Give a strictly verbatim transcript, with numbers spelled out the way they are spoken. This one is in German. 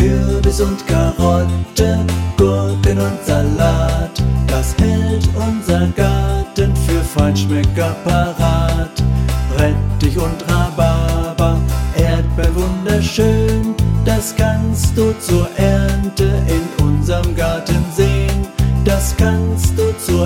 Kürbis und Karotte, Gurken und Salat. Das hält unser Garten für Feinschmecker parat. Rettich und Rhabarber, Erdbeer wunderschön. Das kannst du zur Ernte in unserem Garten sehen. Das kannst du zur